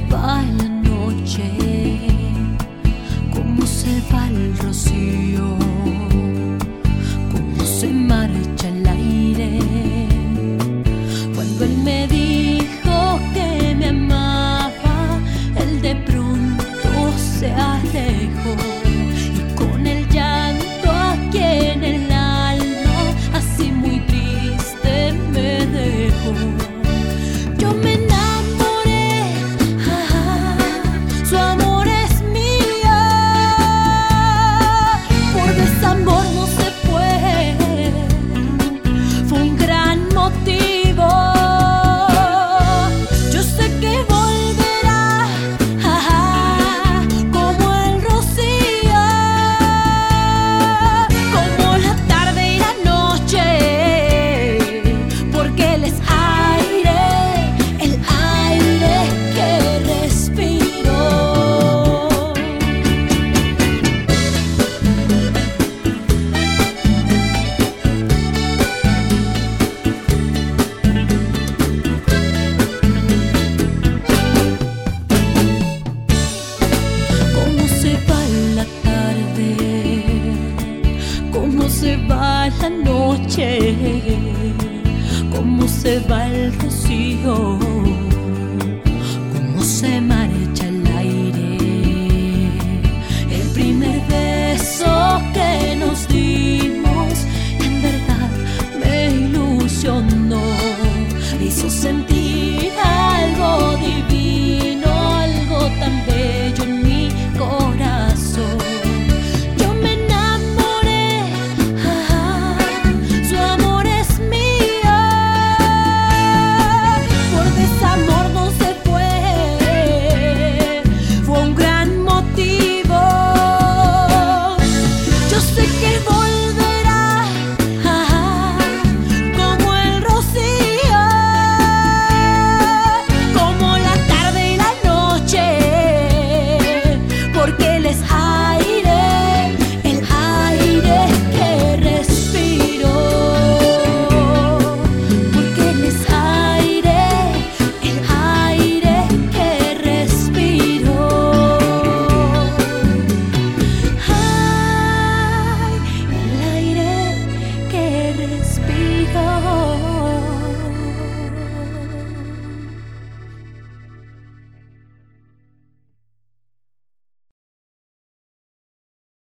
va la noche, cómo se va el rocío, cómo se marcha el aire. Cuando él me dijo que me amaba, él de pronto se alejó, y con el llanto aquí en el alma, así muy triste me dejó. Yo me enamoré, su amor es mío, por desamor no se puede, fue un gran motivo. Yo sé que volverá, como el rocío, como la tarde y la noche, porque él es el aire que respiro. Cómo se va la tarde, cómo se va la noche, cómo se va el rocío, cómo se marcha el aire. El primer beso que nos dimos en verdad me ilusionó, me hizo sentir